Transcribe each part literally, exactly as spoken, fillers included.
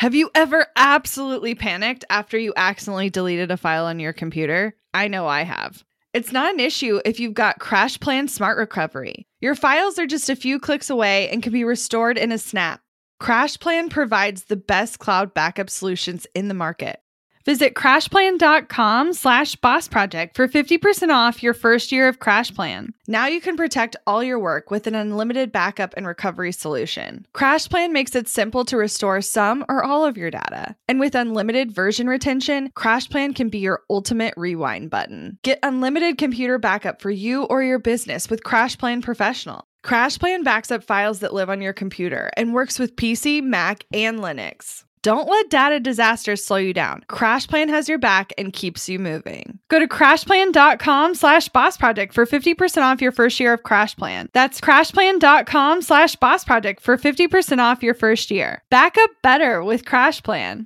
Have you ever absolutely panicked after you accidentally deleted a file on your computer? I know I have. It's not an issue if you've got CrashPlan Smart Recovery. Your files are just a few clicks away and can be restored in a snap. CrashPlan provides the best cloud backup solutions in the market. Visit crashplan.com slash boss project for fifty percent off your first year of CrashPlan. Now you can protect all your work with an unlimited backup and recovery solution. CrashPlan makes it simple to restore some or all of your data. And with unlimited version retention, CrashPlan can be your ultimate rewind button. Get unlimited computer backup for you or your business with CrashPlan Professional. CrashPlan backs up files that live on your computer and works with P C, Mac, and Linux. Don't let data disasters slow you down. CrashPlan has your back and keeps you moving. Go to crashplan.com slash boss project for fifty percent off your first year of CrashPlan. That's crashplan.com slash boss project for fifty percent off your first year. Back up better with CrashPlan.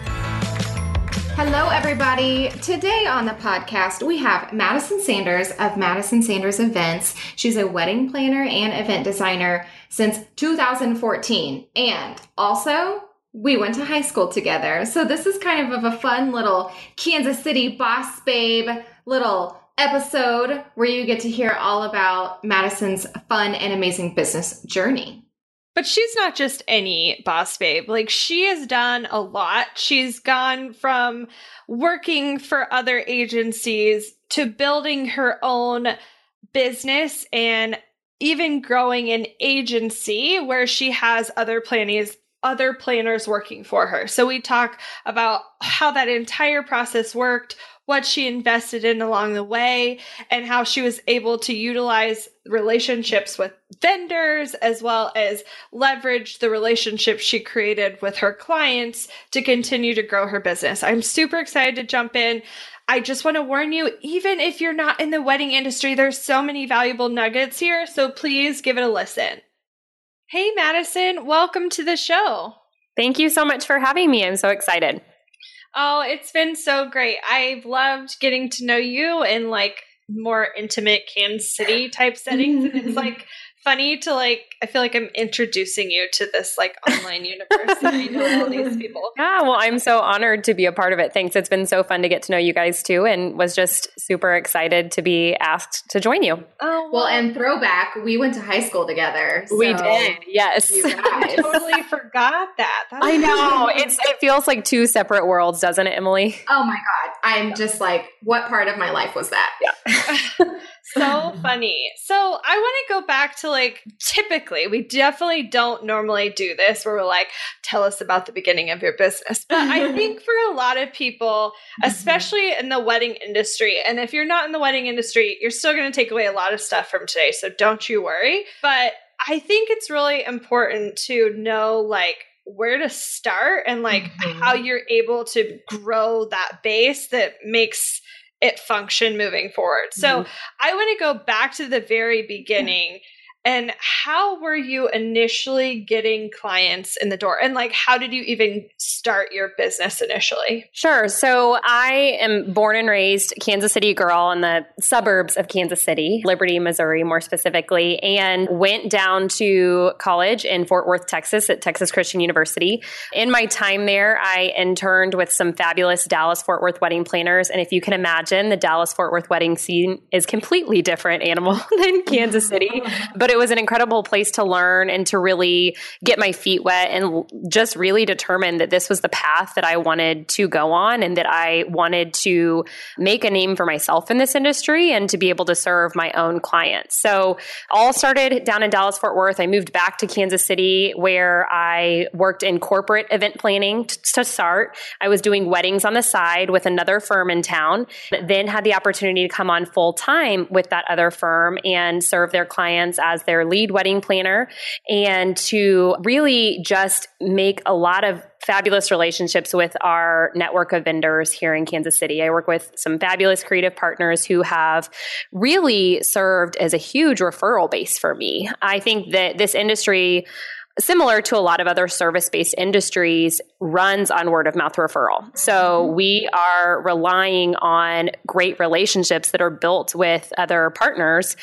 Hello, everybody. Today on the podcast, we have Madison Sanders of Madison Sanders Events. She's a wedding planner and event designer since two thousand fourteen. And also, we went to high school together. So this is kind of a fun little Kansas City boss babe little episode where you get to hear all about Madison's fun and amazing business journey. But she's not just any boss babe. Like, she has done a lot. She's gone from working for other agencies to building her own business and even growing an agency where she has other plannees other planners working for her. So we talk about how that entire process worked, what she invested in along the way, and how she was able to utilize relationships with vendors as well as leverage the relationships she created with her clients to continue to grow her business. I'm super excited to jump in. I just want to warn you, even if you're not in the wedding industry, there's so many valuable nuggets here. So please give it a listen. Hey, Madison, welcome to the show. Thank you so much for having me. I'm so excited. Oh, it's been so great. I've loved getting to know you in like more intimate Kansas City type settings. And it's like funny to like, I feel like I'm introducing you to this like online universe. And I know all these people. Yeah, well, I'm so honored to be a part of it. Thanks. It's been so fun to get to know you guys too, and was just super excited to be asked to join you. Oh, well, well and throwback, we went to high school together. So we did. Yes. I totally forgot that. That's I know. It's, it feels like two separate worlds, doesn't it, Emily? Oh my God. I'm just like, what part of my life was that? Yeah. So funny. So I want to go back to like, typically, we definitely don't normally do this where we're like, tell us about the beginning of your business. But I think for a lot of people, especially in the wedding industry, and if you're not in the wedding industry, you're still going to take away a lot of stuff from today. So don't you worry. But I think it's really important to know like, where to start and like mm-hmm. how you're able to grow that base that makes it function moving forward. So mm-hmm. I want to go back to the very beginning. And how were you initially getting clients in the door? And like, how did you even start your business initially? Sure. So I am born and raised Kansas City girl in the suburbs of Kansas City, Liberty, Missouri, more specifically, and went down to college in Fort Worth, Texas at Texas Christian University. In my time there, I interned with some fabulous Dallas Fort Worth wedding planners. And if you can imagine, the Dallas Fort Worth wedding scene is completely different animal than Kansas City. But it was an incredible place to learn and to really get my feet wet and just really determine that this was the path that I wanted to go on and that I wanted to make a name for myself in this industry and to be able to serve my own clients. So all started down in Dallas, Fort Worth. I moved back to Kansas City where I worked in corporate event planning t- to start. I was doing weddings on the side with another firm in town, but then had the opportunity to come on full time with that other firm and serve their clients as their lead wedding planner and to really just make a lot of fabulous relationships with our network of vendors here in Kansas City. I work with some fabulous creative partners who have really served as a huge referral base for me. I think that this industry, similar to a lot of other service-based industries, runs on word of mouth referral. So we are relying on great relationships that are built with other partners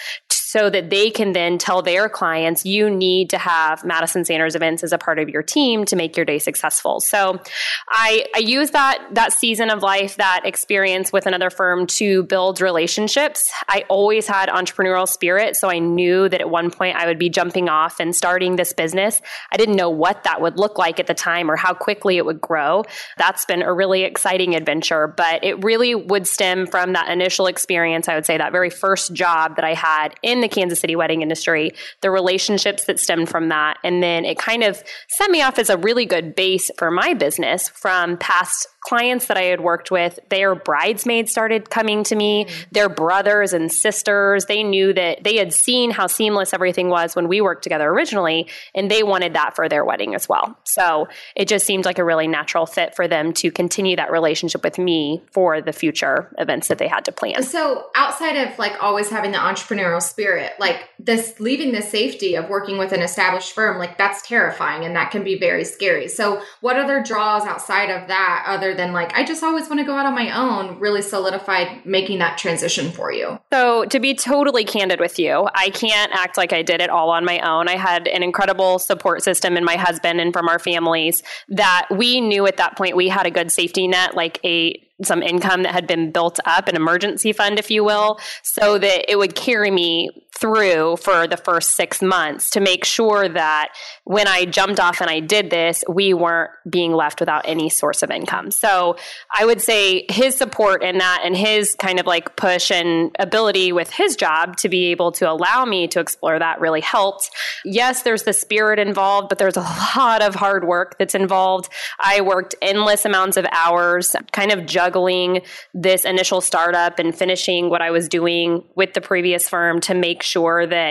so that they can then tell their clients, you need to have Madison Sanders Events as a part of your team to make your day successful. So I, I use that, that season of life, that experience with another firm to build relationships. I always had entrepreneurial spirit. So I knew that at one point I would be jumping off and starting this business. I didn't know what that would look like at the time or how quickly it would grow. That's been a really exciting adventure, but it really would stem from that initial experience. I would say that very first job that I had in the Kansas City wedding industry, the relationships that stemmed from that. And then it kind of set me off as a really good base for my business from past clients that I had worked with. Their bridesmaids started coming to me, mm-hmm. their brothers and sisters. They knew that they had seen how seamless everything was when we worked together originally, and they wanted that for their wedding as well. So it just seemed like a really natural fit for them to continue that relationship with me for the future events that they had to plan. So outside of like always having the entrepreneurial spirit, like this, leaving the safety of working with an established firm, like that's terrifying and that can be very scary. So what other draws outside of that, other than like, I just always want to go out on my own, really solidified making that transition for you? So to be totally candid with you, I can't act like I did it all on my own. I had an incredible support system in my husband and from our families that we knew at that point we had a good safety net, like a some income that had been built up, an emergency fund, if you will, so that it would carry me through for the first six months to make sure that when I jumped off and I did this, we weren't being left without any source of income. So I would say his support in that and his kind of like push and ability with his job to be able to allow me to explore that really helped. Yes, there's the spirit involved, but there's a lot of hard work that's involved. I worked endless amounts of hours, kind of juggling juggling this initial startup and finishing what I was doing with the previous firm to make sure that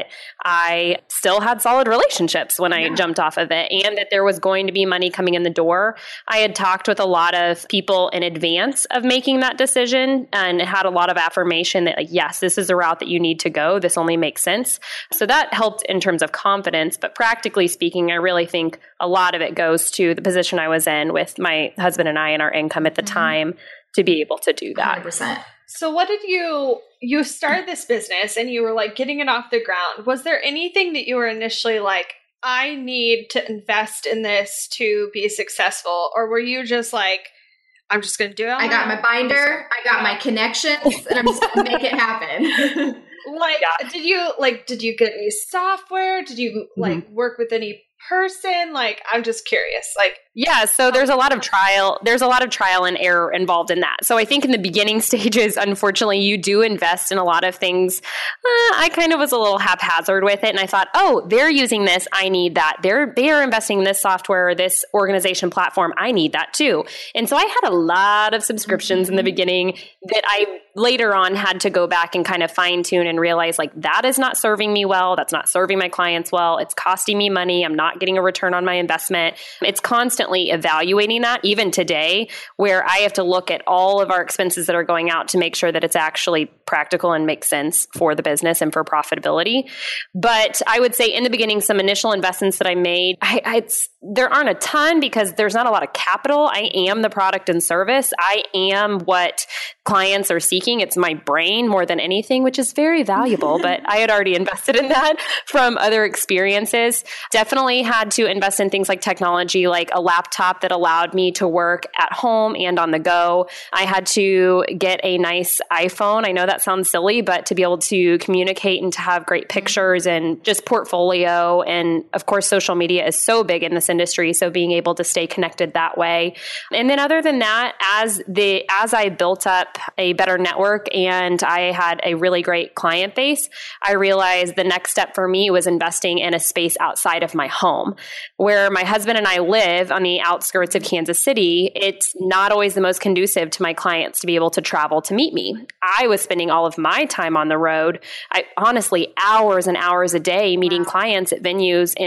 I still had solid relationships when I yeah. jumped off of it and that there was going to be money coming in the door. I had talked with a lot of people in advance of making that decision and had a lot of affirmation that like, yes, this is the route that you need to go. This only makes sense. So that helped in terms of confidence. But practically speaking, I really think a lot of it goes to the position I was in with my husband and I and our income at the mm-hmm. time to be able to do that. one hundred percent. So what did you, you started this business and you were like getting it off the ground. Was there anything that you were initially like, I need to invest in this to be successful? Or were you just like, I'm just going to do it? I got my binder, I got my connections, and I'm just going to make it happen. Like, yeah. did you like, did you get any software? Did you like mm-hmm. work with any person? Like, I'm just curious. Like, yeah, so there's a lot of trial. There's a lot of trial and error involved in that. So I think in the beginning stages, unfortunately, you do invest in a lot of things. Uh, I kind of was a little haphazard with it, and I thought, oh, they're using this. I need that. They're they are investing in this software or this organization platform. I need that too. And so I had a lot of subscriptions mm-hmm. in the beginning that I later on had to go back and kind of fine tune and realize like that is not serving me well. That's not serving my clients well. It's costing me money. I'm not getting a return on my investment. It's constantly evaluating that even today, where I have to look at all of our expenses that are going out to make sure that it's actually practical and makes sense for the business and for profitability. But I would say in the beginning, some initial investments that I made, I, I, it's, there aren't a ton because there's not a lot of capital. I am the product and service. I am what clients are seeking. It's my brain more than anything, which is very valuable, but I had already invested in that from other experiences. Definitely had to invest in things like technology, like a laptop that allowed me to work at home and on the go. I had to get a nice iPhone. I know that sounds silly, but to be able to communicate and to have great pictures and just portfolio. And of course, social media is so big in this industry. So being able to stay connected that way. And then other than that, as the, as I built up a better network and I had a really great client base, I realized the next step for me was investing in a space outside of my home. Where my husband and I live on the outskirts of Kansas City, it's not always the most conducive to my clients to be able to travel to meet me. I was spending all of my time on the road. I honestly, hours and hours a day meeting clients at venues in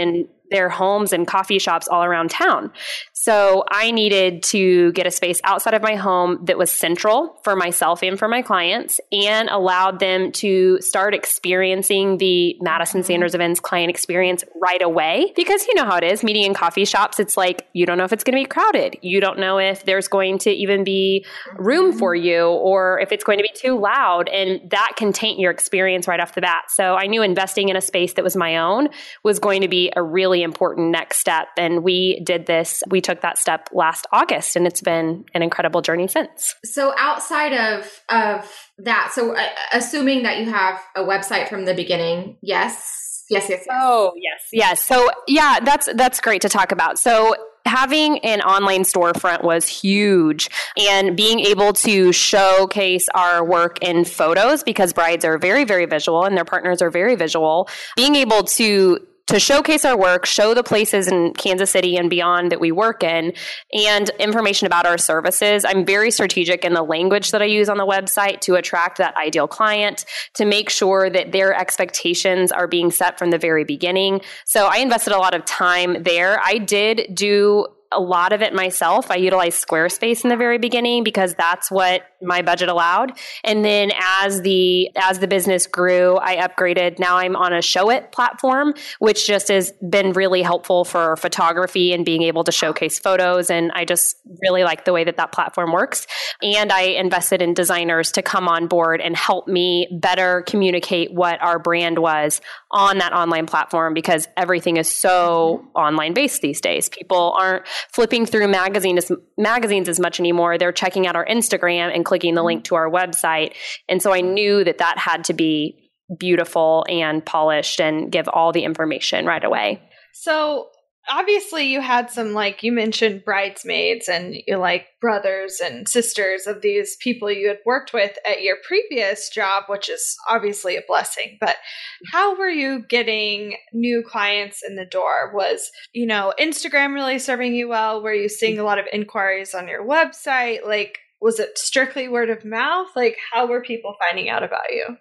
their homes and coffee shops all around town. So I needed to get a space outside of my home that was central for myself and for my clients and allowed them to start experiencing the Madison Sanders Events client experience right away. Because you know how it is, meeting in coffee shops, it's like, you don't know if it's going to be crowded. You don't know if there's going to even be room for you or if it's going to be too loud. And that can taint your experience right off the bat. So I knew investing in a space that was my own was going to be a really important next step. And we did this, we took that step last August, and it's been an incredible journey since. So outside of, of that, so uh, assuming that you have a website from the beginning, yes, yes, yes, yes. Oh, yes, yes. So yeah, that's, that's great to talk about. So having an online storefront was huge, and being able to showcase our work in photos, because brides are very, very visual and their partners are very visual, being able to to showcase our work, show the places in Kansas City and beyond that we work in, and information about our services. I'm very strategic in the language that I use on the website to attract that ideal client, to make sure that their expectations are being set from the very beginning. So I invested a lot of time there. I did do a lot of it myself. I utilized Squarespace in the very beginning because that's what my budget allowed. And then as the as the business grew, I upgraded. Now I'm on a Showit platform, which just has been really helpful for photography and being able to showcase photos. And I just really like the way that that platform works. And I invested in designers to come on board and help me better communicate what our brand was on that online platform, because everything is so online based these days. People aren't flipping through magazines magazines as much anymore. They're checking out our Instagram and clicking the link to our website. And so I knew that that had to be beautiful and polished and give all the information right away. So obviously you had some, like you mentioned, bridesmaids and you like brothers and sisters of these people you had worked with at your previous job, which is obviously a blessing. But how were you getting new clients in the door? Was, you know, Instagram really serving you well? Were you seeing a lot of inquiries on your website? Like, was it strictly word of mouth? Like, how were people finding out about you?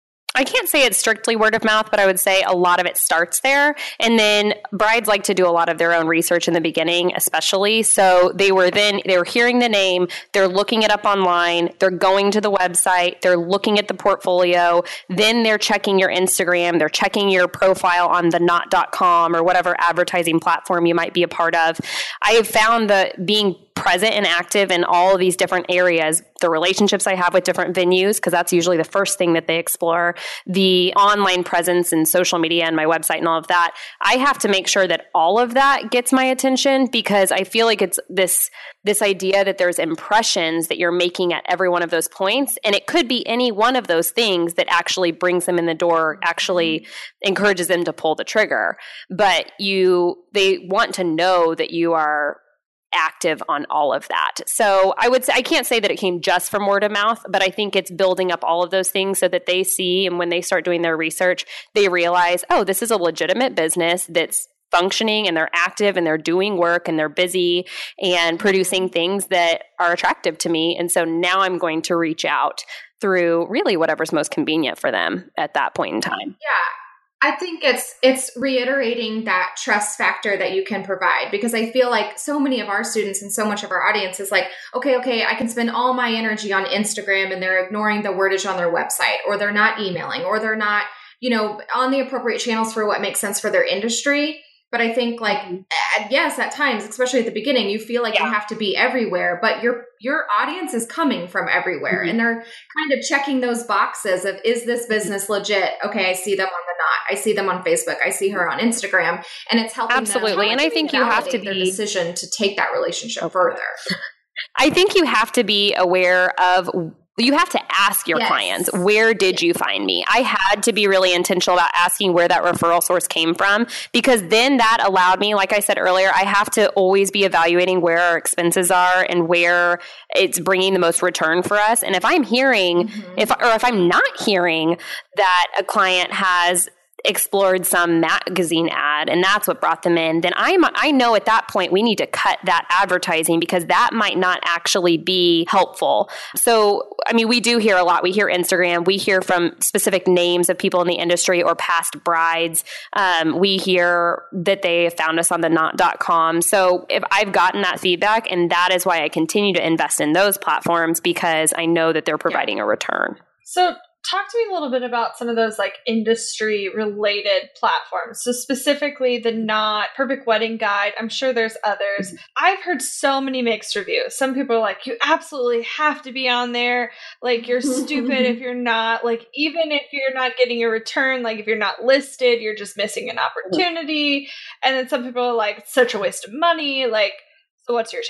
I can't say it's strictly word of mouth, but I would say a lot of it starts there. And then brides like to do a lot of their own research in the beginning, especially. So they were then, they were hearing the name, they're looking it up online, they're going to the website, they're looking at the portfolio, then they're checking your Instagram, they're checking your profile on the knot dot com or whatever advertising platform you might be a part of. I have found that being present and active in all of these different areas, the relationships I have with different venues, because that's usually the first thing that they explore, the online presence and social media and my website and all of that. I have to make sure that all of that gets my attention, because I feel like it's this this idea that there's impressions that you're making at every one of those points. And it could be any one of those things that actually brings them in the door, actually encourages them to pull the trigger. But you, they want to know that you are active on all of that. So I would say, I can't say that it came just from word of mouth, but I think it's building up all of those things so that they see, and when they start doing their research, they realize, oh, this is a legitimate business that's functioning and they're active and they're doing work and they're busy and producing things that are attractive to me. And so now I'm going to reach out through really whatever's most convenient for them at that point in time. Yeah. I think it's it's reiterating that trust factor that you can provide, because I feel like so many of our students and so much of our audience is like, okay, okay, I can spend all my energy on Instagram and they're ignoring the wordage on their website, or they're not emailing, or they're not, you know, on the appropriate channels for what makes sense for their industry. But I think like, yes, at times, especially at the beginning, you feel like yeah. you have to be everywhere, but your your audience is coming from everywhere. Mm-hmm. And they're kind of checking those boxes of, is this business legit? Okay, I see them on the Knot. I see them on Facebook. I see her on Instagram. And it's helping Absolutely. them And I think you have to be their decision to take that relationship further. I think you have to be aware of, you have to ask your yes. clients, where did you find me? I had to be really intentional about asking where that referral source came from, because then that allowed me, like I said earlier, I have to always be evaluating where our expenses are and where it's bringing the most return for us. And if I'm hearing, mm-hmm. if or if I'm not hearing that a client has explored some magazine ad and that's what brought them in, then I'm, I know at that point we need to cut that advertising because that might not actually be helpful. So, I mean, we do hear a lot. We hear Instagram. We hear from specific names of people in the industry or past brides. Um, we hear that they found us on the knot dot com. So if I've gotten that feedback, and that is why I continue to invest in those platforms because I know that they're providing a return. So talk to me a little bit about some of those like industry related platforms. So specifically the Knot, Perfect Wedding Guide. I'm sure there's others. I've heard so many mixed reviews. Some people are like, you absolutely have to be on there. Like you're stupid if you're not. Like even if you're not getting a return, like if you're not listed, you're just missing an opportunity. And then some people are like, it's such a waste of money. Like, so what's your take?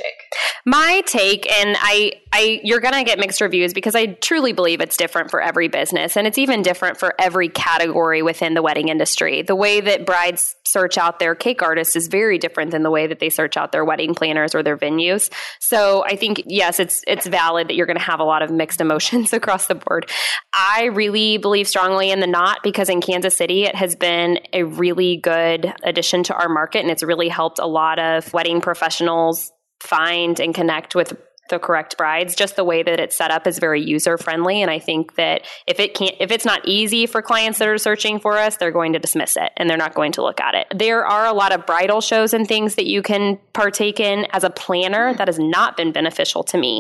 My take, and I, I, you're going to get mixed reviews because I truly believe it's different for every business. And it's even different for every category within the wedding industry. The way that brides search out their cake artists is very different than the way that they search out their wedding planners or their venues. So I think, yes, it's, it's valid that you're going to have a lot of mixed emotions across the board. I really believe strongly in the Knot because in Kansas City, it has been a really good addition to our market. And it's really helped a lot of wedding professionals find and connect with the correct brides. Just the way that it's set up is very user friendly. And I think that if it can't, if it's not easy for clients that are searching for us, they're going to dismiss it and they're not going to look at it. There are a lot of bridal shows and things that you can partake in as a planner. That has not been beneficial to me.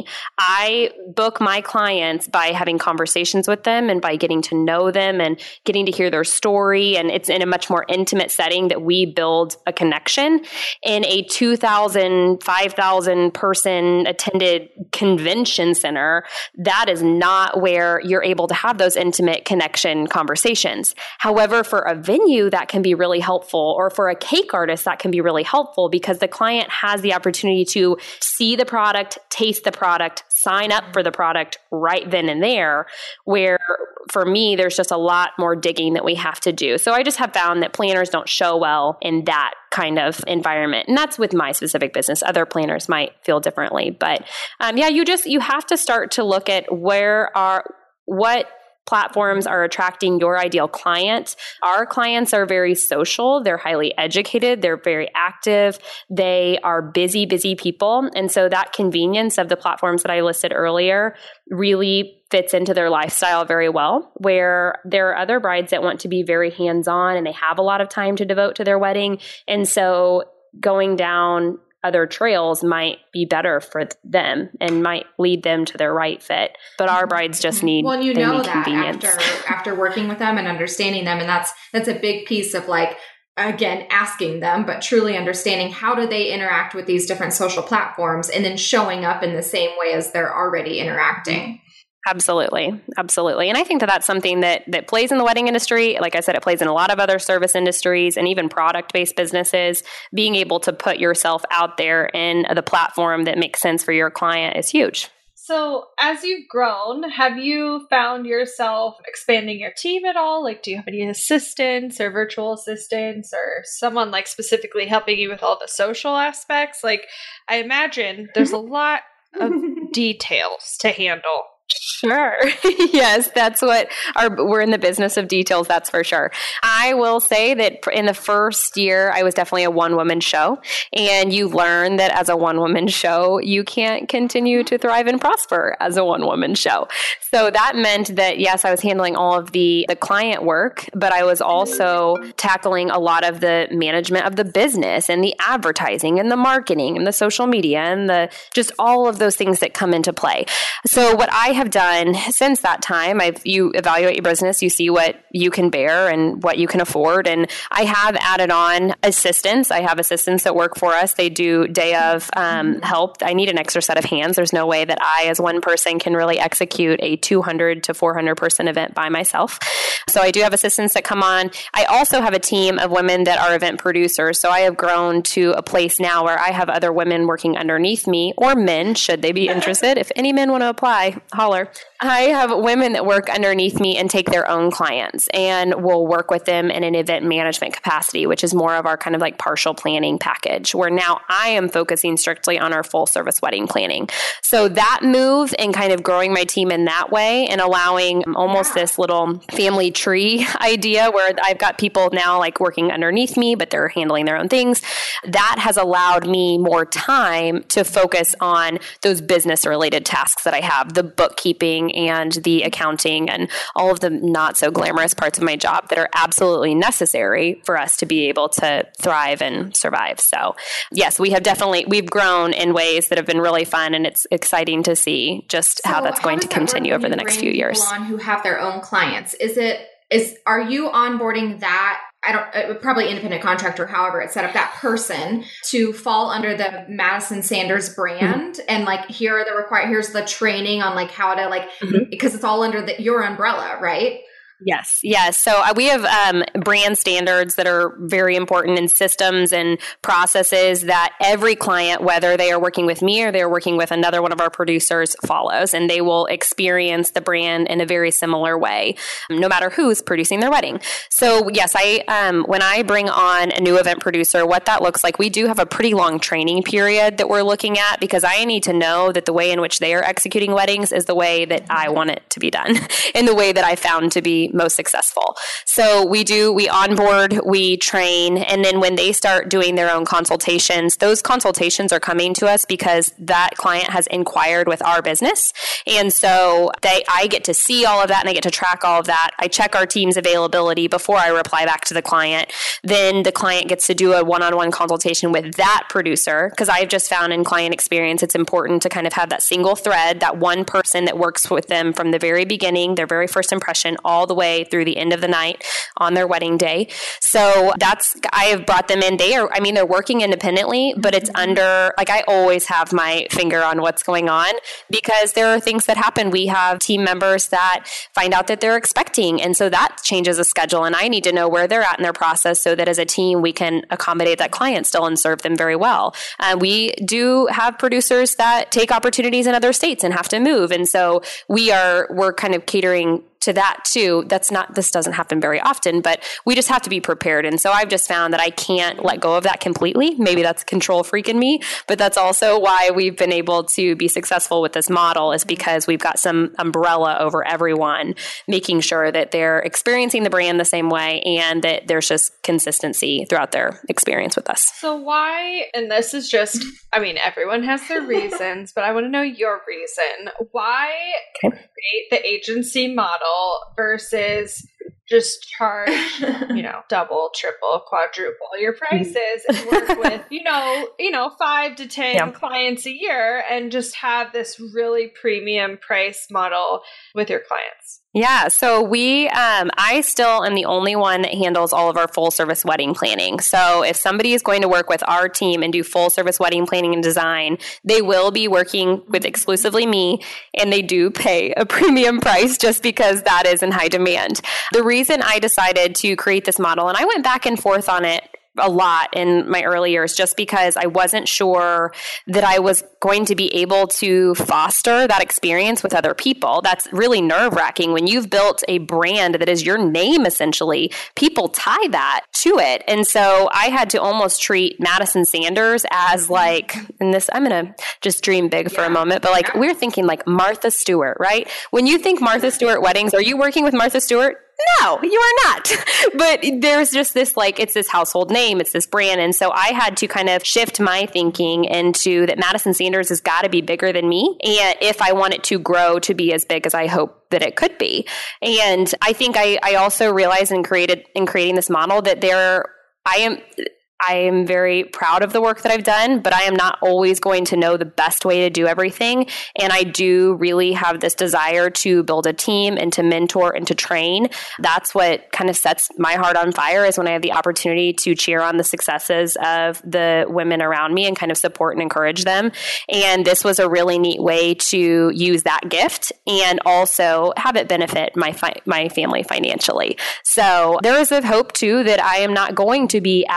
I book my clients by having conversations with them and by getting to know them and getting to hear their story. And it's in a much more intimate setting that we build a connection. In a two thousand, five thousand person attended convention center, that is not where you're able to have those intimate connection conversations. However, for a venue, that can be really helpful, or for a cake artist, that can be really helpful because the client has the opportunity to see the product, taste the product, sign up for the product right then and there, where for me, there's just a lot more digging that we have to do. So I just have found that planners don't show well in that kind of environment. And that's with my specific business. Other planners might feel differently. But um, yeah, you just, you have to start to look at where are, what platforms are attracting your ideal client. Our clients are very social. They're highly educated. They're very active. They are busy, busy people. And so that convenience of the platforms that I listed earlier really fits into their lifestyle very well, where there are other brides that want to be very hands-on and they have a lot of time to devote to their wedding. And so going down other trails might be better for them and might lead them to their right fit. But our brides just need, well, you know that convenience. after after working with them and understanding them, and that's that's a big piece of like, again, asking them, but truly understanding how do they interact with these different social platforms and then showing up in the same way as they're already interacting. Absolutely. Absolutely. And I think that that's something that, that plays in the wedding industry. Like I said, it plays in a lot of other service industries and even product-based businesses. Being able to put yourself out there in the platform that makes sense for your client is huge. So as you've grown, have you found yourself expanding your team at all? Like, do you have any assistants or virtual assistants or someone like specifically helping you with all the social aspects? Like, I imagine there's a lot of details to handle. Sure. Yes, that's what our, we're in the business of details. That's for sure. I will say that in the first year, I was definitely a one woman show, and you learn that as a one woman show, you can't continue to thrive and prosper as a one woman show. So that meant that, yes, I was handling all of the, the client work, but I was also tackling a lot of the management of the business and the advertising and the marketing and the social media and the, just all of those things that come into play. So what I have done since that time, I've, you evaluate your business, you see what you can bear and what you can afford. And I have added on assistants. I have assistants that work for us. They do day of um, help. I need an extra set of hands. There's no way that I, as one person, can really execute a two hundred to four hundred person event by myself. So I do have assistants that come on. I also have a team of women that are event producers. So I have grown to a place now where I have other women working underneath me, or men, should they be interested. If any men want to apply, holler holler. I have women that work underneath me and take their own clients and will work with them in an event management capacity, which is more of our kind of like partial planning package, where now I am focusing strictly on our full service wedding planning. So that move and kind of growing my team in that way and allowing almost yeah. this little family tree idea where I've got people now like working underneath me, but they're handling their own things. That has allowed me more time to focus on those business related tasks that I have, the bookkeeping and the accounting and all of the not so glamorous parts of my job that are absolutely necessary for us to be able to thrive and survive. So yes, we have definitely, we've grown in ways that have been really fun, and it's exciting to see just so how that's going to continue over the next few years. On who have their own clients, is it, is, are you onboarding that? I don't, probably independent contractor, however it's set up, that person to fall under the Madison Sanders brand. Mm-hmm. And like, here are the required, here's the training on like how to like, mm-hmm. because it's all under the, your umbrella, right? Yes. Yes. So uh, we have um, brand standards that are very important in systems and processes that every client, whether they are working with me or they're working with another one of our producers, follows, and they will experience the brand in a very similar way, no matter who's producing their wedding. So yes, I um, when I bring on a new event producer, what that looks like, we do have a pretty long training period that we're looking at, because I need to know that the way in which they are executing weddings is the way that I want it to be done and the way that I found to be most successful. So we do, we onboard, we train, and then when they start doing their own consultations, those consultations are coming to us because that client has inquired with our business. And so they, I get to see all of that and I get to track all of that. I check our team's availability before I reply back to the client. Then the client gets to do a one-on-one consultation with that producer, because I've just found in client experience, it's important to kind of have that single thread, that one person that works with them from the very beginning, their very first impression, all the way through the end of the night on their wedding day. So that's, I have brought them in. They are, I mean, they're working independently, but it's under, like I always have my finger on what's going on, because there are things that happen. We have team members that find out that they're expecting. And so that changes the schedule. And I need to know where they're at in their process so that as a team, we can accommodate that client still and serve them very well. Uh, we do have producers that take opportunities in other states and have to move. And so we are, we're kind of catering to that too. That's not, this doesn't happen very often, but we just have to be prepared. And so I've just found that I can't let go of that completely. Maybe that's control freak in me, but that's also why we've been able to be successful with this model, is because we've got some umbrella over everyone, making sure that they're experiencing the brand the same way and that there's just consistency throughout their experience with us. So why, and this is just, I mean, everyone has their reasons, but I want to know your reason. Why okay. create the agency model versus just charge, you know, double, triple, quadruple your prices and work with, you know, you know, five to ten yeah. clients a year and just have this really premium price model with your clients? Yeah. So we, um, I still am the only one that handles all of our full service wedding planning. So if somebody is going to work with our team and do full service wedding planning and design, they will be working with exclusively me, and they do pay a premium price just because that is in high demand. The reason I decided to create this model, and I went back and forth on it a lot in my early years, just because I wasn't sure that I was going to be able to foster that experience with other people. That's really nerve-wracking when you've built a brand that is your name, essentially. People tie that to it. And so I had to almost treat Madison Sanders as like, and this, I'm going to just dream big for yeah. a moment, but like yeah. we're thinking like Martha Stewart, right? When you think Martha Stewart weddings, are you working with Martha Stewart? No, you are not. But there's just this, like, it's this household name, it's this brand. And so I had to kind of shift my thinking into that Madison Sanders has got to be bigger than me. And if I want it to grow to be as big as I hope that it could be. And I think I, I also realized in created in creating this model that there, I am... I am very proud of the work that I've done, but I am not always going to know the best way to do everything. And I do really have this desire to build a team and to mentor and to train. That's what kind of sets my heart on fire, is when I have the opportunity to cheer on the successes of the women around me and kind of support and encourage them. And this was a really neat way to use that gift and also have it benefit my fi- my family financially. So there is a hope too that I am not going to be as present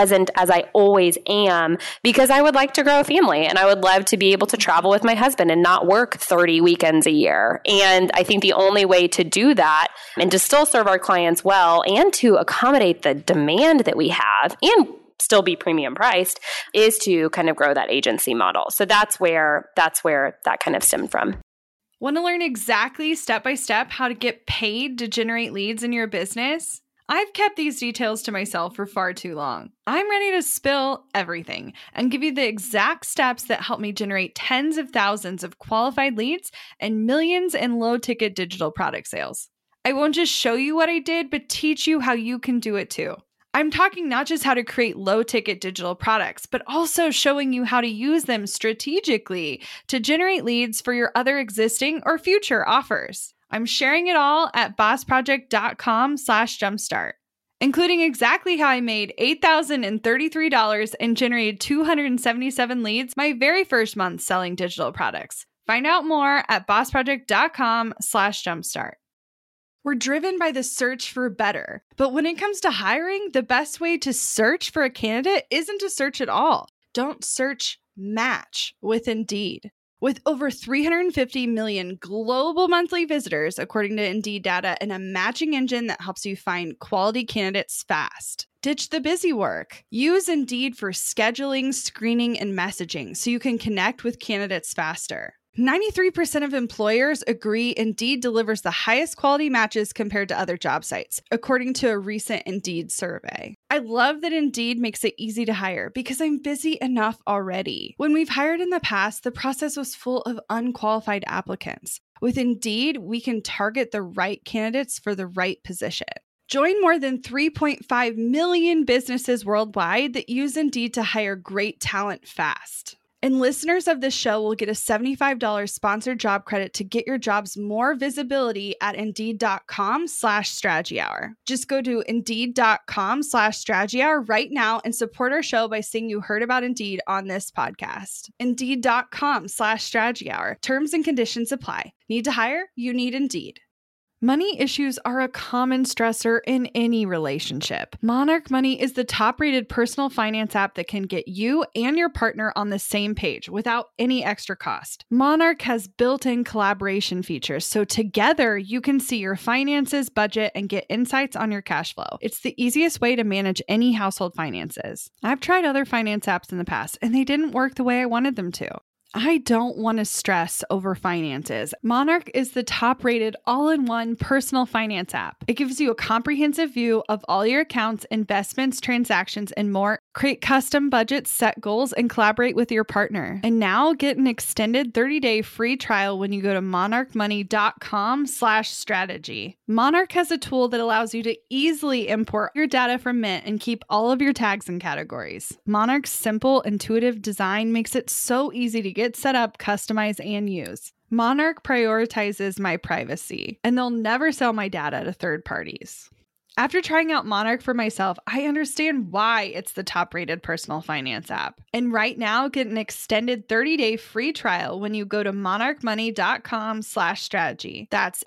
present as I always am, because I would like to grow a family and I would love to be able to travel with my husband and not work thirty weekends a year. And I think the only way to do that and to still serve our clients well and to accommodate the demand that we have and still be premium priced is to kind of grow that agency model. So that's where that's where that kind of stemmed from. Want to learn exactly step by step how to get paid to generate leads in your business? I've kept these details to myself for far too long. I'm ready to spill everything and give you the exact steps that help me generate tens of thousands of qualified leads and millions in low-ticket digital product sales. I won't just show you what I did, but teach you how you can do it too. I'm talking not just how to create low-ticket digital products, but also showing you how to use them strategically to generate leads for your other existing or future offers. I'm sharing it all at bossproject.com slash jumpstart, including exactly how I made eight thousand thirty-three dollars and generated two hundred seventy-seven leads my very first month selling digital products. Find out more at bossproject.com slash jumpstart. We're driven by the search for better, but when it comes to hiring, the best way to search for a candidate isn't to search at all. Don't search, match with Indeed. With over three hundred fifty million global monthly visitors, according to Indeed data, and a matching engine that helps you find quality candidates fast. Ditch the busy work. Use Indeed for scheduling, screening, and messaging so you can connect with candidates faster. ninety-three percent of employers agree Indeed delivers the highest quality matches compared to other job sites, according to a recent Indeed survey. I love that Indeed makes it easy to hire because I'm busy enough already. When we've hired in the past, the process was full of unqualified applicants. With Indeed, we can target the right candidates for the right position. Join more than three point five million businesses worldwide that use Indeed to hire great talent fast. And listeners of this show will get a seventy-five dollars sponsored job credit to get your jobs more visibility at Indeed.com slash strategy hour. Just go to Indeed.com slash strategy hour right now and support our show by saying you heard about Indeed on this podcast. Indeed.com slash strategy hour. Terms and conditions apply. Need to hire? You need Indeed. Money issues are a common stressor in any relationship. Monarch Money is the top-rated personal finance app that can get you and your partner on the same page without any extra cost. Monarch has built-in collaboration features, so together you can see your finances, budget, and get insights on your cash flow. It's the easiest way to manage any household finances. I've tried other finance apps in the past, and they didn't work the way I wanted them to. I don't want to stress over finances. Monarch is the top-rated all-in-one personal finance app. It gives you a comprehensive view of all your accounts, investments, transactions, and more. Create custom budgets, set goals, and collaborate with your partner. And now get an extended thirty-day free trial when you go to monarchmoney.com slash strategy. Monarch has a tool that allows you to easily import your data from Mint and keep all of your tags and categories. Monarch's simple, intuitive design makes it so easy to get Get set up, customize, and use. Monarch prioritizes my privacy, and they'll never sell my data to third parties. After trying out Monarch for myself, I understand why it's the top-rated personal finance app. And right now, get an extended thirty-day free trial when you go to monarchmoney.com slash strategy. That's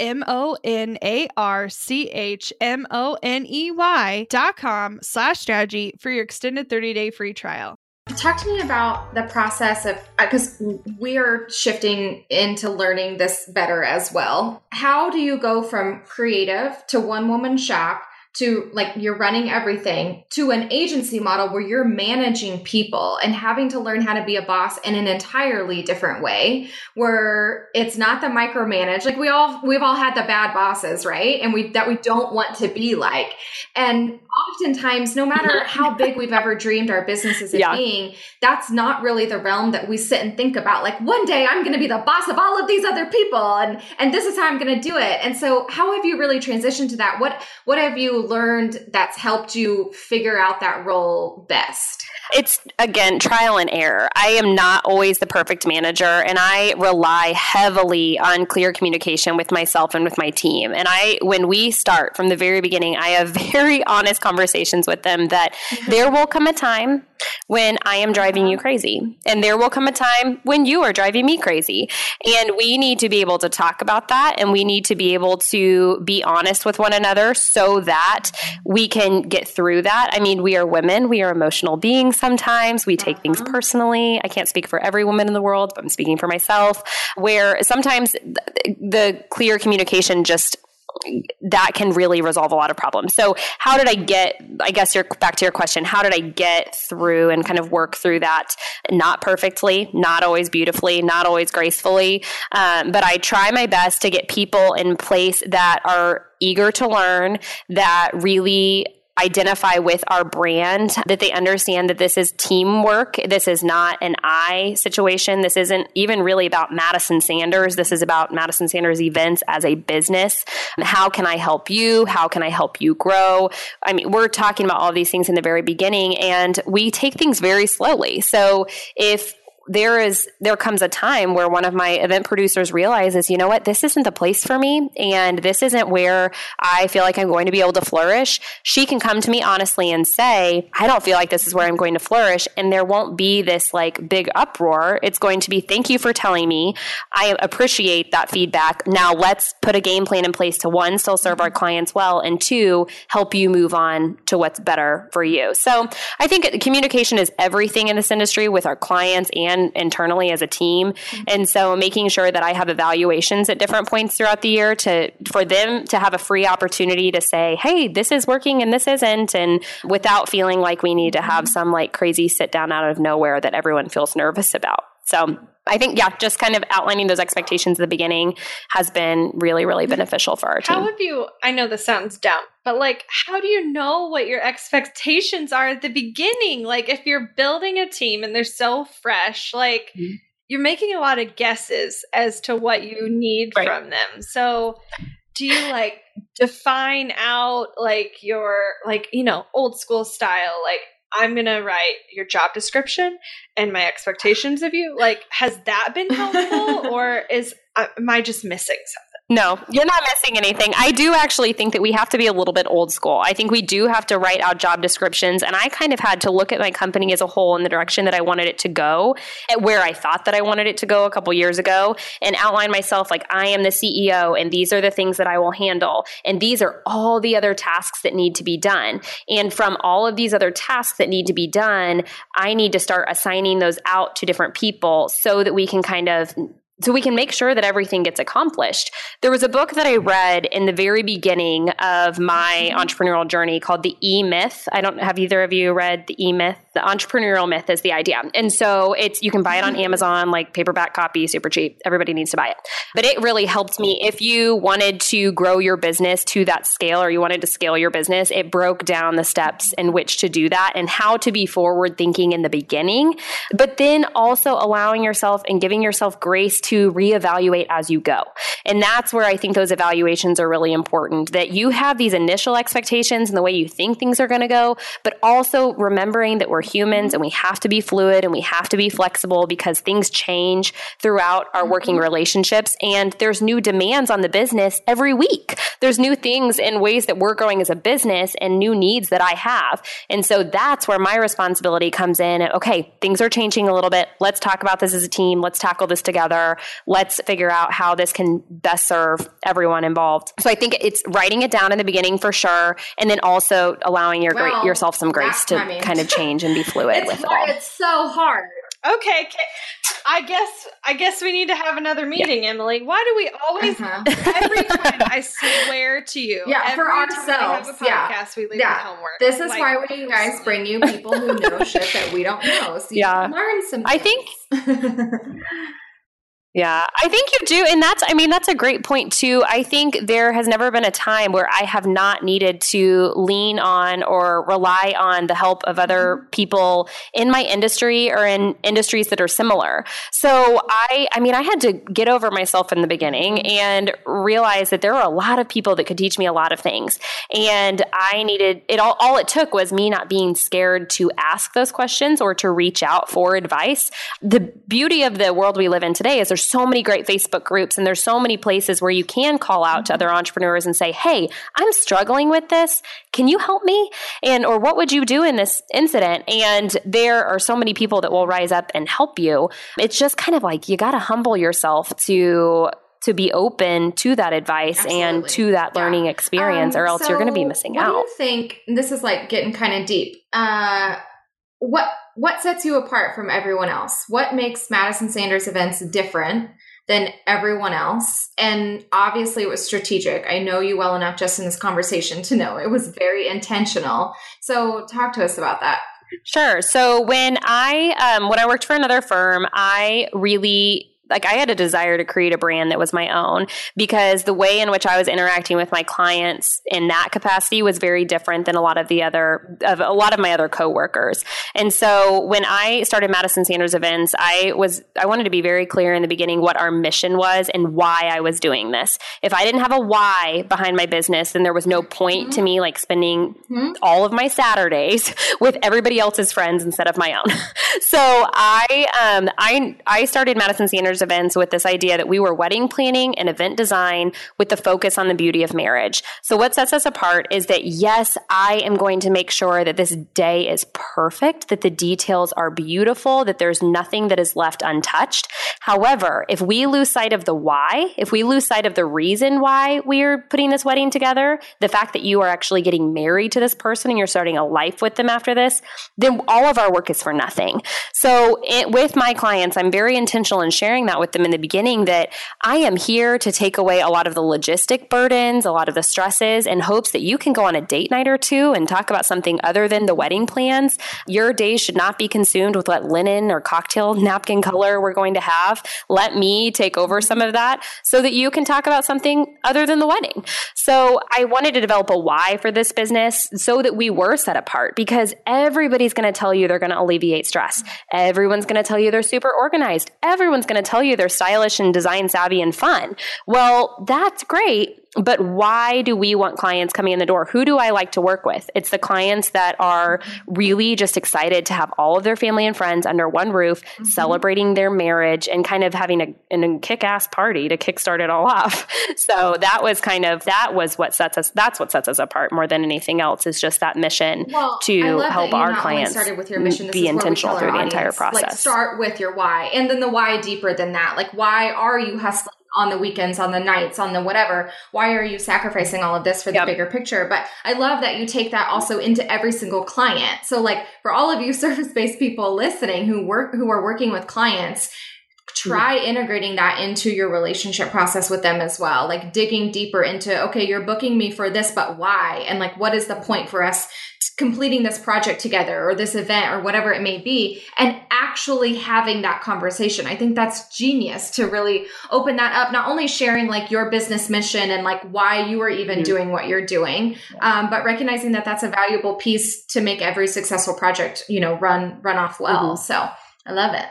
M-O-N-A-R-C-H-M-O-N-E-Y dot com slash strategy for your extended thirty-day free trial. Talk to me about the process of, because we are shifting into learning this better as well. How do you go from creative to one woman shop to like you're running everything to an agency model where you're managing people and having to learn how to be a boss in an entirely different way, where it's not the micromanage. Like we all, we've all had the bad bosses, right? And we, that we don't want to be like, and oftentimes, no matter how big we've ever dreamed our businesses of yeah. being, that's not really the realm that we sit and think about. Like one day I'm going to be the boss of all of these other people. And, and this is how I'm going to do it. And so how have you really transitioned to that? What, what have you learned that's helped you figure out that role best? It's, again, trial and error. I am not always the perfect manager, and I rely heavily on clear communication with myself and with my team. And I, when we start from the very beginning, I have very honest conversations with them that there will come a time when I am driving you crazy. And there will come a time when you are driving me crazy. And we need to be able to talk about that. And we need to be able to be honest with one another so that we can get through that. I mean, we are women. We are emotional beings sometimes. We take things personally. I can't speak for every woman in the world, but I'm speaking for myself, where sometimes the clear communication just that can really resolve a lot of problems. So how did I get, I guess you're back to your question, how did I get through and kind of work through that? Not perfectly, not always beautifully, not always gracefully, um, but I try my best to get people in place that are eager to learn, that really identify with our brand, that they understand that this is teamwork. This is not an I situation. This isn't even really about Madison Sanders. This is about Madison Sanders Events as a business. How can I help you? How can I help you grow? I mean, we're talking about all these things in the very beginning, and we take things very slowly. So if there is, there comes a time where one of my event producers realizes, you know what, this isn't the place for me, and this isn't where I feel like I'm going to be able to flourish. She can come to me honestly and say, I don't feel like this is where I'm going to flourish. And there won't be this like big uproar. It's going to be, thank you for telling me. I appreciate that feedback. Now let's put a game plan in place to, one, still serve our clients well, and two, help you move on to what's better for you. So I think communication is everything in this industry with our clients and internally as a team. Mm-hmm. And so making sure that I have evaluations at different points throughout the year to, for them to have a free opportunity to say, hey, this is working and this isn't. And without feeling like we need to have some like crazy sit down out of nowhere that everyone feels nervous about. So I think, yeah, just kind of outlining those expectations at the beginning has been really, really beneficial for our team. How have you, I know this sounds dumb, but like, how do you know what your expectations are at the beginning? Like if you're building a team and they're so fresh, like mm-hmm. you're making a lot of guesses as to what you need right. from them. So do you like define out like your, like, you know, old school style, like, I'm going to write your job description and my expectations of you. Like, has that been helpful or is, uh, am I just missing something? No, you're not missing anything. I do actually think that we have to be a little bit old school. I think we do have to write out job descriptions. And I kind of had to look at my company as a whole in the direction that I wanted it to go, at where I thought that I wanted it to go a couple years ago, and outline myself like, I am the C E O and these are the things that I will handle. And these are all the other tasks that need to be done. And from all of these other tasks that need to be done, I need to start assigning those out to different people so that we can kind of So we can make sure that everything gets accomplished. There was a book that I read in the very beginning of my entrepreneurial journey called The E-Myth. I don't have either of you read The E-Myth? The entrepreneurial myth is the idea. And so it's, you can buy it on Amazon, like paperback copy, super cheap. Everybody needs to buy it. But it really helped me. If you wanted to grow your business to that scale, or you wanted to scale your business, it broke down the steps in which to do that and how to be forward thinking in the beginning, but then also allowing yourself and giving yourself grace to reevaluate as you go. And that's where I think those evaluations are really important, that you have these initial expectations and the way you think things are going to go, but also remembering that we're humans and we have to be fluid and we have to be flexible because things change throughout our working relationships. And there's new demands on the business every week. There's new things and ways that we're growing as a business and new needs that I have. And so that's where my responsibility comes in. And okay, things are changing a little bit. Let's talk about this as a team. Let's tackle this together. Let's figure out how this can best serve everyone involved. So I think it's writing it down in the beginning for sure. And then also allowing your well, gra- yourself some grace to I mean. kind of change and be fluid it's with hard. it all. It's so hard. Okay, okay. I guess I guess we need to have another meeting, yeah. Emily. Why do we always uh-huh. every time I swear to you, yeah, every for ourselves, time we have a podcast, yeah. we leave yeah. with homework. This is like, why we guys bring you people who know shit that we don't know, so you yeah. can learn some things. I think. Yeah, I think you do. And that's, I mean, that's a great point too. I think there has never been a time where I have not needed to lean on or rely on the help of other people in my industry or in industries that are similar. So I, I mean, I had to get over myself in the beginning and realize that there were a lot of people that could teach me a lot of things. And I needed it all, all it took was me not being scared to ask those questions or to reach out for advice. The beauty of the world we live in today is there's so many great Facebook groups and there's so many places where you can call out to other entrepreneurs and say, hey, I'm struggling with this. Can you help me? And, or what would you do in this incident? And there are so many people that will rise up and help you. It's just kind of like, you got to humble yourself to to be open to that advice Absolutely. And to that learning yeah. experience, um, or else so you're going to be missing what out. What do you think, this is like getting kind of deep, uh, what what sets you apart from everyone else? What makes Madison Sanders Events different than everyone else? And obviously it was strategic. I know you well enough just in this conversation to know it was very intentional. So talk to us about that. Sure. So when I um, when I worked for another firm, I really like I had a desire to create a brand that was my own, because the way in which I was interacting with my clients in that capacity was very different than a lot of the other, of a lot of my other coworkers. And so when I started Madison Sanders Events, I was, I wanted to be very clear in the beginning what our mission was and why I was doing this. If I didn't have a why behind my business, then there was no point to me like spending mm-hmm. all of my Saturdays with everybody else's friends instead of my own. So I, um, I, I started Madison Sanders Events with this idea that we were wedding planning and event design with the focus on the beauty of marriage. So what sets us apart is that, yes, I am going to make sure that this day is perfect, that the details are beautiful, that there's nothing that is left untouched. However, if we lose sight of the why, if we lose sight of the reason why we're putting this wedding together, the fact that you are actually getting married to this person and you're starting a life with them after this, then all of our work is for nothing. So it, with my clients, I'm very intentional in sharing that with them in the beginning, that I am here to take away a lot of the logistic burdens, a lot of the stresses, in hopes that you can go on a date night or two and talk about something other than the wedding plans. Your days should not be consumed with what linen or cocktail napkin color we're going to have. Let me take over some of that so that you can talk about something other than the wedding. So I wanted to develop a why for this business so that we were set apart, because everybody's going to tell you they're going to alleviate stress. Everyone's going to tell you they're super organized. Everyone's going to tell you they're stylish and design savvy and fun. Well, that's great. But why do we want clients coming in the door? Who do I like to work with? It's the clients that are really just excited to have all of their family and friends under one roof, mm-hmm. celebrating their marriage and kind of having a, a kick-ass party to kickstart it all off. So that was kind of, that was what sets us, that's what sets us apart more than anything else, is just that mission well, to help our clients started with your mission. be intentional through the audience, entire process. Like start with your why, and then the why deeper than that. Like, why are you hustling on the weekends, on the nights, on the whatever? Why are you sacrificing all of this for the yep. bigger picture? But I love that you take that also into every single client. So like for all of you service-based people listening who work, who are working with clients, try integrating that into your relationship process with them as well. Like digging deeper into, okay, you're booking me for this, but why? And like, what is the point for us completing this project together or this event or whatever it may be, and actually having that conversation? I think that's genius to really open that up, not only sharing like your business mission and like why you are even mm-hmm. doing what you're doing, um, but recognizing that that's a valuable piece to make every successful project, you know, run, run off well. Mm-hmm. So I love it.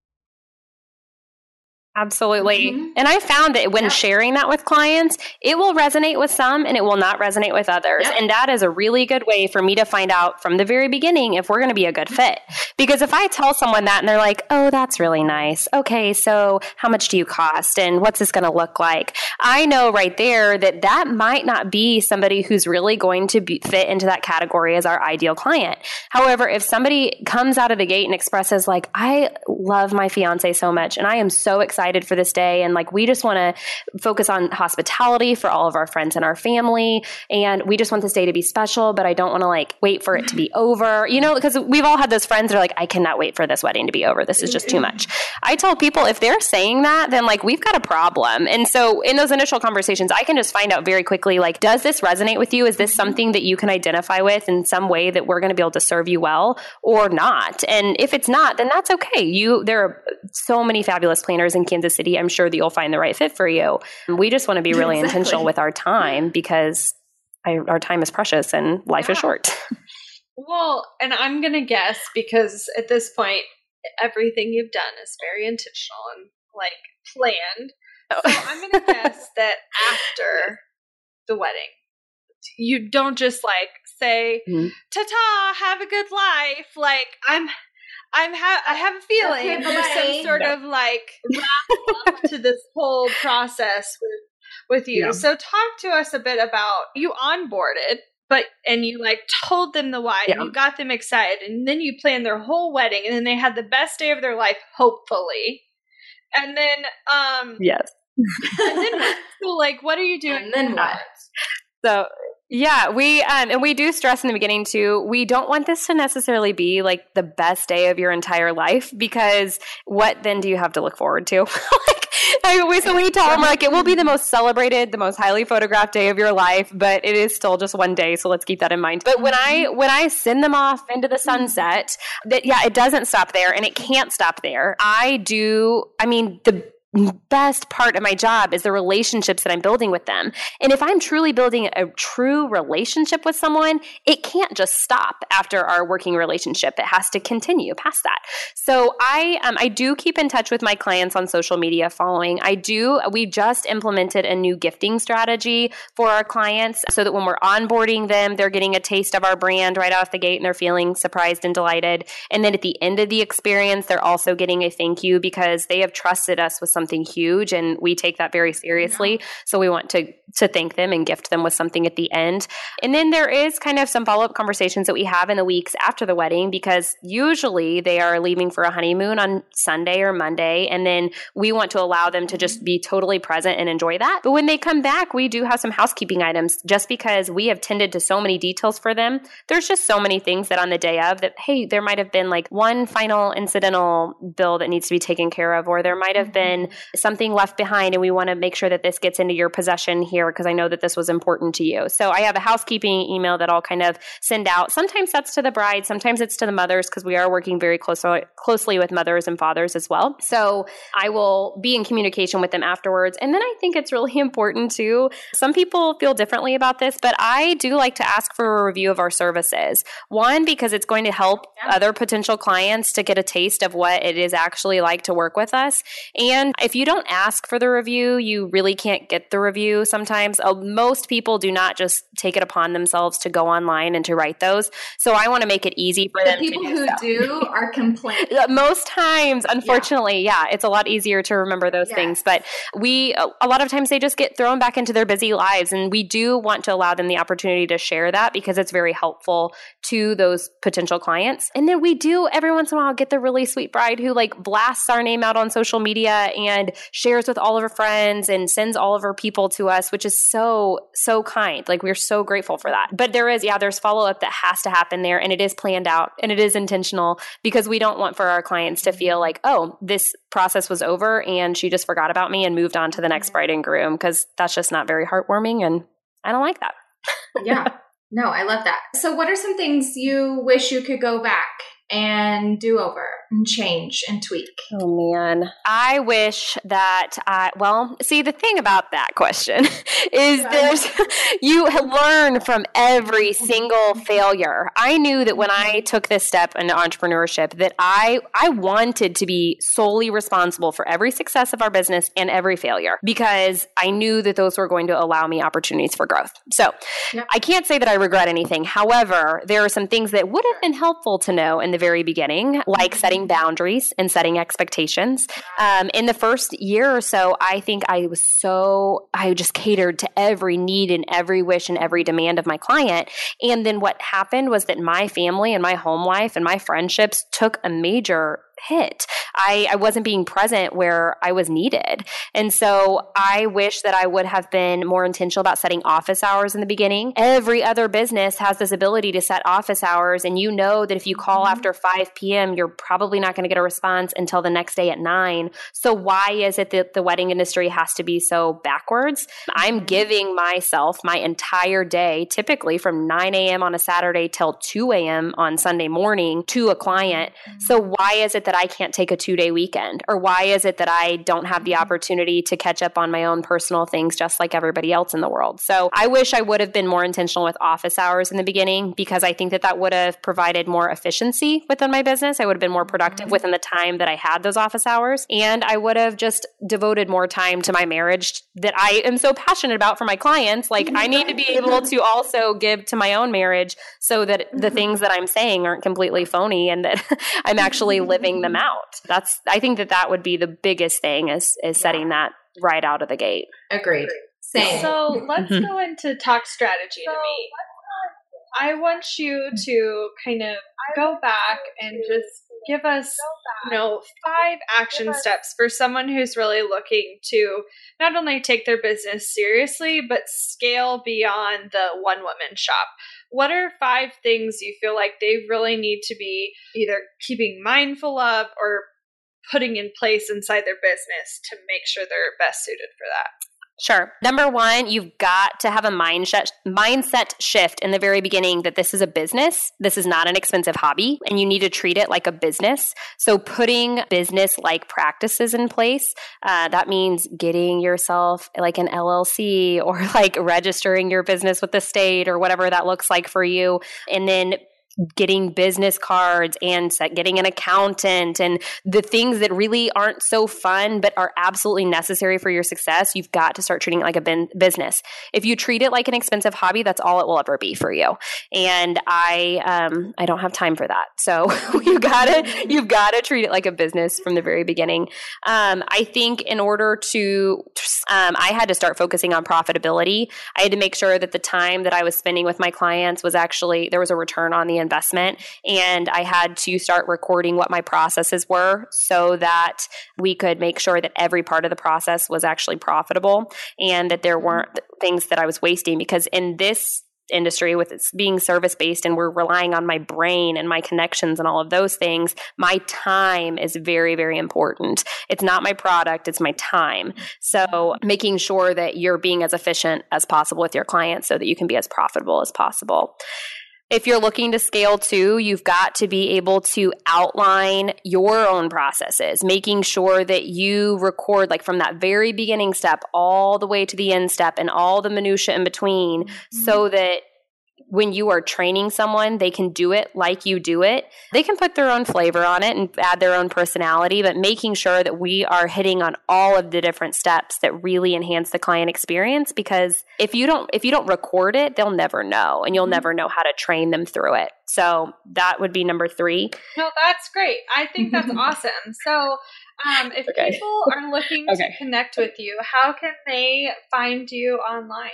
Absolutely. Mm-hmm. And I found that when yep. sharing that with clients, it will resonate with some and it will not resonate with others. Yep. And that is a really good way for me to find out from the very beginning if we're going to be a good fit. Because if I tell someone that and they're like, oh, that's really nice. Okay, so how much do you cost? And what's this going to look like? I know right there that that might not be somebody who's really going to be, fit into that category as our ideal client. However, if somebody comes out of the gate and expresses like, I love my fiance so much and I am so excited for this day, and like we just want to focus on hospitality for all of our friends and our family, and we just want this day to be special, but I don't want to like wait for it to be over, you know, because we've all had those friends that are like, I cannot wait for this wedding to be over. This is just too much. I tell people if they're saying that, then like we've got a problem. And so in those initial conversations, I can just find out very quickly, like, does this resonate with you? Is this something that you can identify with in some way that we're going to be able to serve you well or not? And if it's not, then that's okay. You, there are so many fabulous planners in Kansas City. I'm sure that you'll find the right fit for you. We just want to be really exactly. intentional with our time, because I, our time is precious and life yeah. is short. Well, and I'm going to guess, because at this point, everything you've done is very intentional and like planned. Oh. So I'm going to guess that after the wedding, you don't just like say, mm-hmm. ta-ta, have a good life. Like I'm, I'm ha- I have a feeling Okay, there's bye. some sort No. of like wrap up to this whole process with with you. Yeah. So talk to us a bit about you onboarded, but and you like told them the why Yeah. and you got them excited, and then you planned their whole wedding, and then they had the best day of their life, hopefully. And then um Yes. and then what? So like what are you doing? And then what? So yeah, we um, and we do stress in the beginning too. We don't want this to necessarily be like the best day of your entire life, because what then do you have to look forward to? Like, I always when we tell them, like, it will be the most celebrated, the most highly photographed day of your life, but it is still just one day. So let's keep that in mind. But when I when I send them off into the sunset, that yeah, it doesn't stop there, and it can't stop there. I do. I mean the. best part of my job is the relationships that I'm building with them. And if I'm truly building a true relationship with someone, it can't just stop after our working relationship. It has to continue past that. So I um, I do keep in touch with my clients on social media following. I do. We just implemented a new gifting strategy for our clients so that when we're onboarding them, they're getting a taste of our brand right off the gate and they're feeling surprised and delighted. And then at the end of the experience, they're also getting a thank you because they have trusted us with something something huge, and we take that very seriously. Yeah. So we want to to thank them and gift them with something at the end. And then there is kind of some follow-up conversations that we have in the weeks after the wedding, because usually they are leaving for a honeymoon on Sunday or Monday, and then we want to allow them to just be totally present and enjoy that. But when they come back, we do have some housekeeping items, just because we have tended to so many details for them. There's just so many things that on the day of that, hey, there might have been like one final incidental bill that needs to be taken care of, or there might have been something left behind and we want to make sure that this gets into your possession here because I know that this was important to you. So I have a housekeeping email that I'll kind of send out. Sometimes that's to the bride, sometimes it's to the mothers, because we are working very closely closely with mothers and fathers as well. So I will be in communication with them afterwards. And then I think it's really important too. Some people feel differently about this, but I do like to ask for a review of our services. One, because it's going to help other potential clients to get a taste of what it is actually like to work with us. And if you don't ask for the review, you really can't get the review sometimes. Uh, most people do not just take it upon themselves to go online and to write those. So I want to make it easy for the them to do people who so. do are complaining. Most times, unfortunately, yeah. yeah, it's a lot easier to remember those yes. things. But we, a, a lot of times they just get thrown back into their busy lives. And we do want to allow them the opportunity to share that because it's very helpful to those potential clients. And then we do every once in a while get the really sweet bride who like blasts our name out on social media and shares with all of her friends and sends all of her people to us, which is so, so kind. Like we're so grateful for that. But there is, yeah, there's follow-up that has to happen there, and it is planned out and it is intentional because we don't want for our clients to feel like, oh, this process was over and she just forgot about me and moved on to the next bride and groom, because that's just not very heartwarming and I don't like that. Yeah. No, I love that. So what are some things you wish you could go back and do over and change and tweak? Oh man, I wish that I, well, see, the thing about that question is there's, you learn from every single failure. I knew that when I took this step into entrepreneurship that I, I wanted to be solely responsible for every success of our business and every failure, because I knew that those were going to allow me opportunities for growth. So yep. I can't say that I regret anything. However, there are some things that would have been helpful to know in the very beginning, like setting boundaries and setting expectations. Um, in the first year or so, I think I was so, I just catered to every need and every wish and every demand of my client. And then what happened was that my family and my home life and my friendships took a major hit. I, I wasn't being present where I was needed. And so I wish that I would have been more intentional about setting office hours in the beginning. Every other business has this ability to set office hours. And you know that if you call after five p.m., you're probably not going to get a response until the next day at nine. So why is it that the wedding industry has to be so backwards? I'm giving myself my entire day, typically from nine a.m. on a Saturday till two a.m. on Sunday morning to a client. So why is it it that I can't take a two day weekend? Or why is it that I don't have the opportunity to catch up on my own personal things just like everybody else in the world? So I wish I would have been more intentional with office hours in the beginning, because I think that that would have provided more efficiency within my business. I would have been more productive within the time that I had those office hours. And I would have just devoted more time to my marriage that I am so passionate about for my clients. Like, I need to be able to also give to my own marriage so that the things that I'm saying aren't completely phony and that I'm actually living them out. That's, I think that that would be the biggest thing, is, is setting that right out of the gate. Agreed. Same. So let's Mhm. go into talk strategy to me. I want you to kind of go back and just give us, you know, five action steps for someone who's really looking to not only take their business seriously, but scale beyond the one woman shop. What are five things you feel like they really need to be either keeping mindful of or putting in place inside their business to make sure they're best suited for that? Sure. Number one, you've got to have a mindset mindset shift in the very beginning that this is a business. This is not an expensive hobby, and you need to treat it like a business. So putting business-like practices in place, uh, that means getting yourself like an L L C or like registering your business with the state or whatever that looks like for you. And then getting business cards and set, getting an accountant and the things that really aren't so fun but are absolutely necessary for your success. You've got to start treating it like a bin- business. If you treat it like an expensive hobby, that's all it will ever be for you. And I um, I don't have time for that. So you gotta you've got to treat it like a business from the very beginning. Um, I think in order to um, I had to start focusing on profitability. I had to make sure that the time that I was spending with my clients was actually, there was a return on the investment. And I had to start recording what my processes were so that we could make sure that every part of the process was actually profitable and that there weren't things that I was wasting. Because in this industry, with it being service-based and we're relying on my brain and my connections and all of those things, my time is very, very important. It's not my product, it's my time. So making sure that you're being as efficient as possible with your clients so that you can be as profitable as possible. If you're looking to scale too, you've got to be able to outline your own processes, making sure that you record like from that very beginning step all the way to the end step and all the minutia in between, mm-hmm. so that when you are training someone, they can do it like you do it. They can put their own flavor on it and add their own personality, but making sure that we are hitting on all of the different steps that really enhance the client experience. Because if you don't, if you don't record it, they'll never know, and you'll mm-hmm. never know how to train them through it. So that would be number three. No, that's great. I think that's awesome. So um, if okay. people are looking okay. to connect with you, how can they find you online?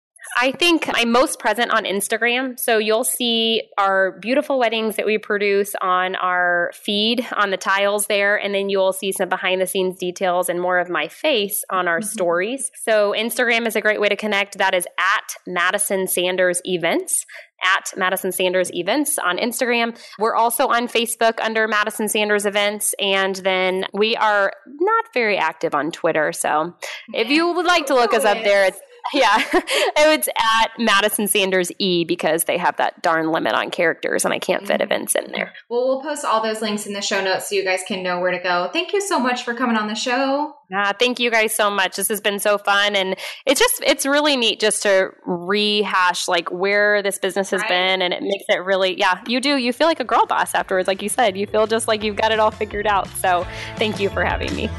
I think I'm most present on Instagram. So you'll see our beautiful weddings that we produce on our feed on the tiles there. And then you'll see some behind the scenes details and more of my face on our mm-hmm. stories. So Instagram is a great way to connect. That is at Madison Sanders Events. At Madison Sanders Events on Instagram. We're also on Facebook under Madison Sanders Events. And then we are not very active on Twitter. So if you would like to look us up there, it's yeah, it's at Madison Sanders E, because they have that darn limit on characters and I can't fit events in there. Well, we'll post all those links in the show notes so you guys can know where to go. Thank you so much for coming on the show. Uh, thank you guys so much. This has been so fun. And it's just, it's really neat just to rehash like where this business has right. been. And it makes it really, yeah, you do. You feel like a girl boss afterwards. Like you said, you feel just like you've got it all figured out. So thank you for having me.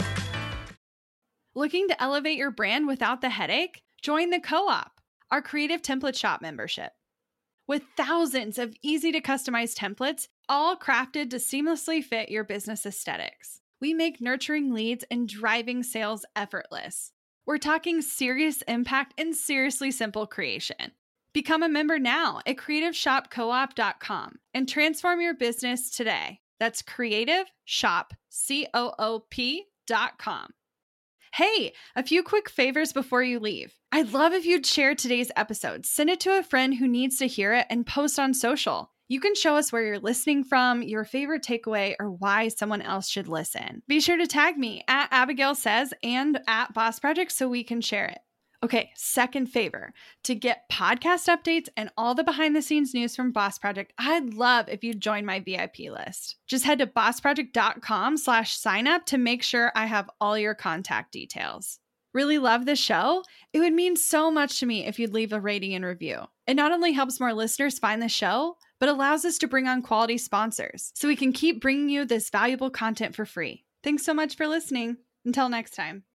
Looking to elevate your brand without the headache? Join the Co-op, our creative template shop membership. With thousands of easy to customize templates, all crafted to seamlessly fit your business aesthetics, we make nurturing leads and driving sales effortless. We're talking serious impact and seriously simple creation. Become a member now at creative shop co op dot com and transform your business today. That's creative shop coop dot com. Hey, a few quick favors before you leave. I'd love if you'd share today's episode, send it to a friend who needs to hear it, and post on social. You can show us where you're listening from, your favorite takeaway, or why someone else should listen. Be sure to tag me at Abigail Says and at Boss Project so we can share it. Okay, second favor, to get podcast updates and all the behind the scenes news from Boss Project, I'd love if you'd join my V I P list. Just head to bossproject.com slash sign up to make sure I have all your contact details. Really love the show? It would mean so much to me if you'd leave a rating and review. It not only helps more listeners find the show, but allows us to bring on quality sponsors so we can keep bringing you this valuable content for free. Thanks so much for listening. Until next time.